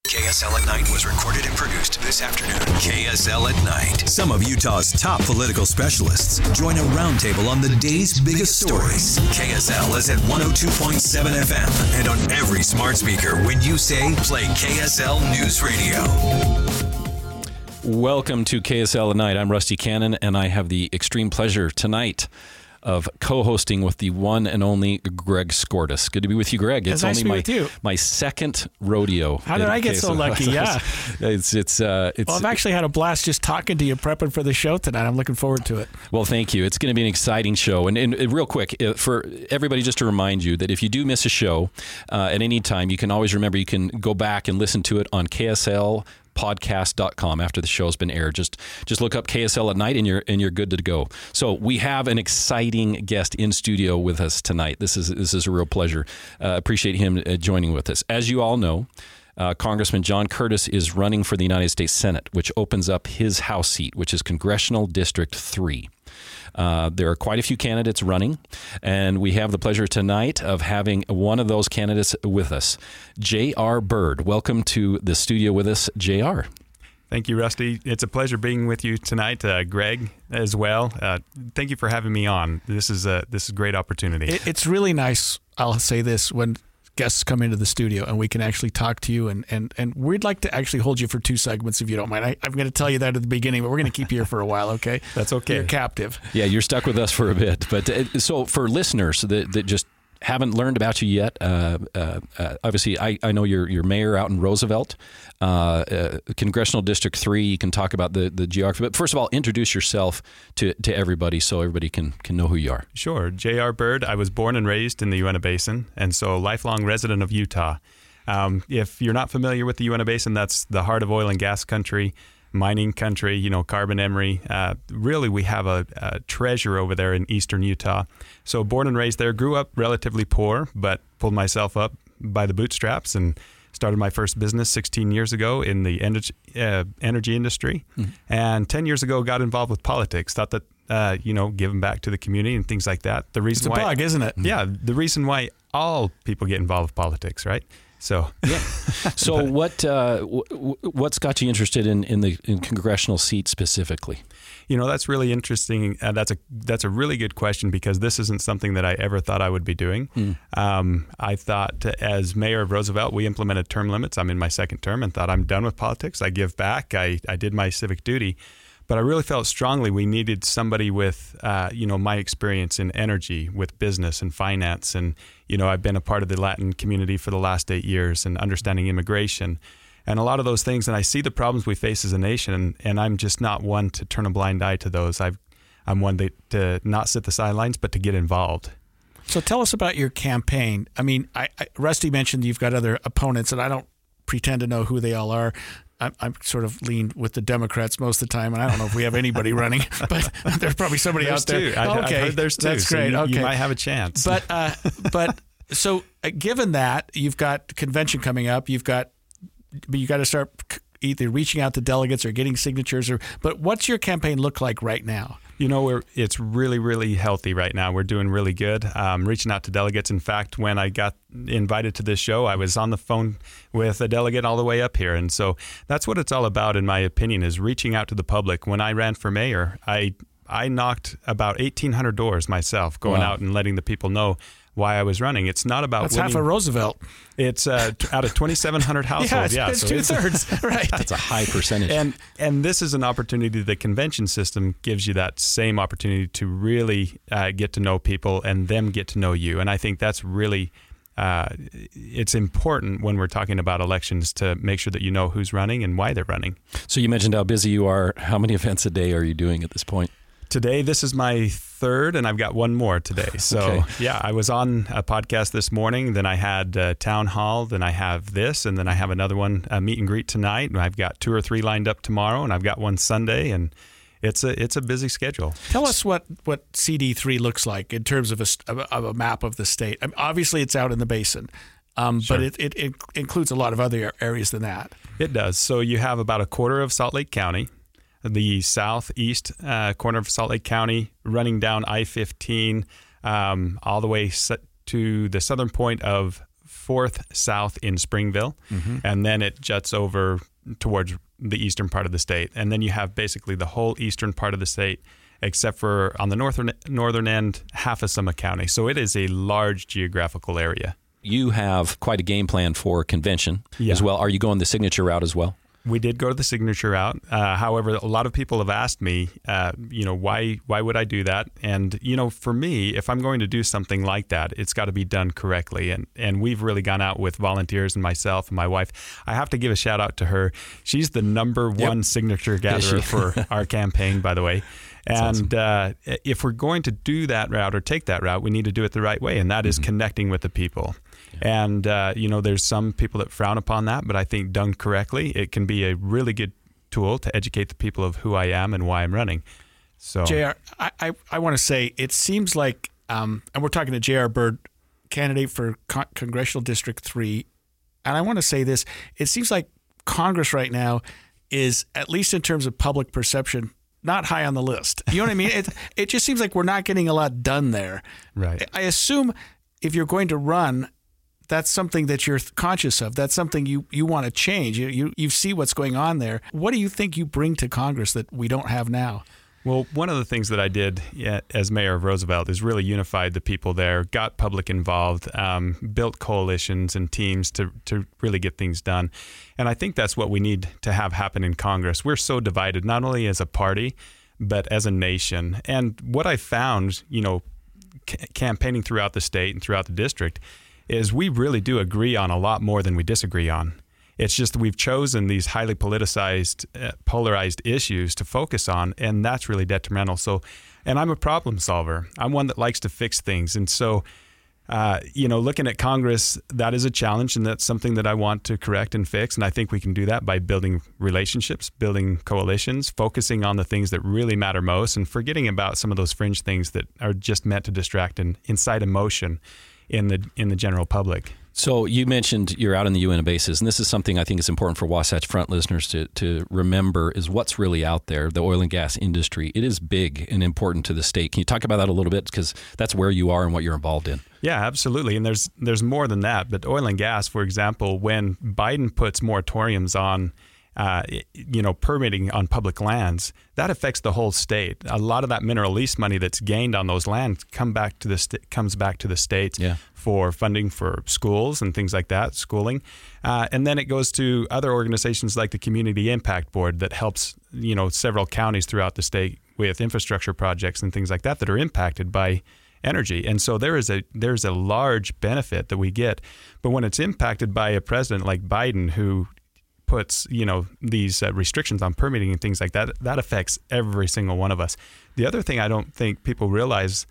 KSL at Night was recorded and produced this afternoon. KSL at Night. Some of Utah's top political specialists join a roundtable on the day's biggest stories. KSL is at 102.7 FM and on every smart speaker when you say play KSL News Radio. Welcome to KSL at Night. I'm Rusty Cannon, and I have the extreme pleasure tonight of co-hosting with the one and only Greg Skordas. Good to be with you, Greg. It's nice to be with you. My second rodeo. How did I get so lucky? Yeah. Well, I've actually had a blast just talking to you, prepping for the show tonight. I'm looking forward to it. Well, thank you. It's going to be an exciting show. And real quick, for everybody, just to remind you that if you do miss a show at any time, you can always remember you can go back and listen to it on KSLpodcast.com after the show's been aired. Just look up KSL at Night and you're good to go. So we have an exciting guest in studio with us tonight. This is a real pleasure. Appreciate him joining with us. As you all know, Congressman John Curtis is running for the United States Senate, which opens up his House seat, which is Congressional District 3. There are quite a few candidates running, and we have the pleasure tonight of having one of those candidates with us, J.R. Byrd. Welcome to the studio with us, J.R. Thank you, Rusty. It's a pleasure being with you tonight, Greg, as well. Thank you for having me on. This is a great opportunity. It's really nice, I'll say this, when guests come into the studio and we can actually talk to you, and we'd like to actually hold you for 2 segments if you don't mind. I'm going to tell you that at the beginning, but we're going to keep you here for a while, okay? That's okay. You're captive. Yeah, you're stuck with us for a bit. But so for listeners that just haven't learned about you yet, obviously I know you're mayor out in Roosevelt, Congressional District 3. You can talk about the geography, but first of all, introduce yourself to everybody so everybody can know who you are. Sure. J.R. Byrd. I was born and raised in the Uinta Basin, and so a lifelong resident of Utah. If you're not familiar with the Uinta Basin, that's the heart of oil and gas country, mining country, carbon emery. Really, we have a treasure over there in eastern Utah. So born and raised there, grew up relatively poor, but pulled myself up by the bootstraps and started my first business 16 years ago in the energy industry. Mm-hmm. And 10 years ago, got involved with politics. Thought that, giving back to the community and things like that. The reason it's a bug, isn't it? Yeah, the reason why all people get involved with politics, right? So yeah. So what's got you interested in congressional seat specifically? That's really interesting. That's a really good question, because this isn't something that I ever thought I would be doing. I thought, as mayor of Roosevelt, we implemented term limits. I'm in my second term and thought, I'm done with politics. I give back. I did my civic duty. But I really felt strongly we needed somebody with, my experience in energy, with business and finance. And, I've been a part of the Latin community for the last 8 years and understanding immigration and a lot of those things. And I see the problems we face as a nation, and I'm just not one to turn a blind eye to those. I'm one to not sit the sidelines, but to get involved. So tell us about your campaign. I mean, Rusty mentioned you've got other opponents, and I don't pretend to know who they all are. I'm sort of leaned with the Democrats most of the time, and I don't know if we have anybody running, but there's probably somebody out there. I've heard there's 2. That's great. So okay. You might have a chance. But so given that, you've got convention coming up, you got to start either reaching out to delegates or getting signatures. But what's your campaign look like right now? It's really, really healthy right now. We're doing really good. Reaching out to delegates. In fact, when I got invited to this show, I was on the phone with a delegate all the way up here. And so that's what it's all about, in my opinion, is reaching out to the public. When I ran for mayor, I knocked about 1,800 doors myself, going out and letting the people know why I was running. It's not about That's winning. half of Roosevelt. It's out of 2,700 households. It's so 2/3. Right. That's a high percentage. And this is an opportunity. The convention system gives you that same opportunity to really get to know people and them get to know you. And I think that's really it's important when we're talking about elections to make sure that you know who's running and why they're running. So you mentioned how busy you are. How many events a day are you doing at this point? Today, this is my third, and I've got one more today. So, okay. Yeah, I was on a podcast this morning. Then I had town hall. Then I have this, and then I have another one, a meet and greet tonight. And I've got 2 or 3 lined up tomorrow, and I've got one Sunday, and it's a busy schedule. Tell us what CD3 looks like in terms of a map of the state. I mean, obviously, it's out in the basin. Sure. But it includes a lot of other areas than that. It does. So you have about a quarter of Salt Lake County, the southeast corner of Salt Lake County, running down I-15 all the way to the southern point of 4th south in Springville, and then it juts over towards the eastern part of the state. And then you have basically the whole eastern part of the state, except for on the northern end, half of Summit County. So it is a large geographical area. You have quite a game plan for convention as well. Are you going the signature route as well? We did go to the signature route. However, a lot of people have asked me, why would I do that? And, for me, if I'm going to do something like that, it's got to be done correctly. And we've really gone out with volunteers and myself and my wife. I have to give a shout out to her. She's the number one signature gatherer for our campaign, by the way. And if we're going to do that route or take that route, we need to do it the right way. And that is connecting with the people. And, there's some people that frown upon that, but I think done correctly, it can be a really good tool to educate the people of who I am and why I'm running. So, JR, I want to say it seems like, and we're talking to JR Bird, candidate for Congressional District 3. And I want to say this, it seems like Congress right now is, at least in terms of public perception, not high on the list. You know what I mean? It just seems like we're not getting a lot done there. Right. I assume if you're going to run, that's something that you're conscious of. That's something you want to change. You see what's going on there. What do you think you bring to Congress that we don't have now? Well, one of the things that I did as mayor of Roosevelt is really unified the people there, got public involved, built coalitions and teams to really get things done. And I think that's what we need to have happen in Congress. We're so divided, not only as a party, but as a nation. And what I found, campaigning throughout the state and throughout the district, is we really do agree on a lot more than we disagree on. It's just that we've chosen these highly politicized, polarized issues to focus on, and that's really detrimental. So, and I'm a problem solver. I'm one that likes to fix things. And so, looking at Congress, that is a challenge, and that's something that I want to correct and fix. And I think we can do that by building relationships, building coalitions, focusing on the things that really matter most, and forgetting about some of those fringe things that are just meant to distract and incite emotion in the general public. So you mentioned you're out in the Uinta Basin, and this is something I think is important for Wasatch Front listeners to remember is what's really out there, the oil and gas industry. It is big and important to the state. Can you talk about that a little bit? Because that's where you are and what you're involved in. Yeah, absolutely. And there's more than that. But oil and gas, for example, when Biden puts moratoriums on permitting on public lands, that affects the whole state. A lot of that mineral lease money that's gained on those lands comes back to the states for funding for schools and things like that, schooling. And then it goes to other organizations like the Community Impact Board that helps, several counties throughout the state with infrastructure projects and things like that are impacted by energy. And so there's a large benefit that we get. But when it's impacted by a president like Biden who puts, these restrictions on permitting and things like that, that affects every single one of us. The other thing I don't think people realize,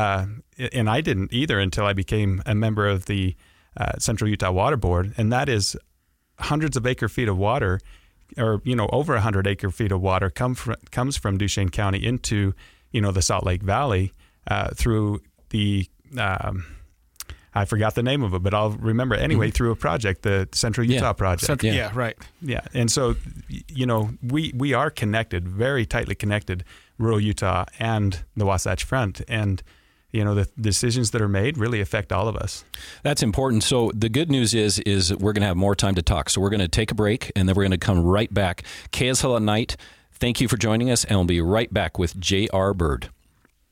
and I didn't either until I became a member of the Central Utah Water Board, and that is hundreds of acre feet of water, or, over 100 acre feet of water comes from Duchesne County into, the Salt Lake Valley through the I forgot the name of it, but I'll remember it anyway through a project, the Central Utah Project. Yeah, right. Yeah. And so, we are connected, very tightly connected, rural Utah and the Wasatch Front. And, the decisions that are made really affect all of us. That's important. So the good news is we're going to have more time to talk. So we're going to take a break, and then we're going to come right back. KSL at Night, thank you for joining us, and we'll be right back with J.R. Bird.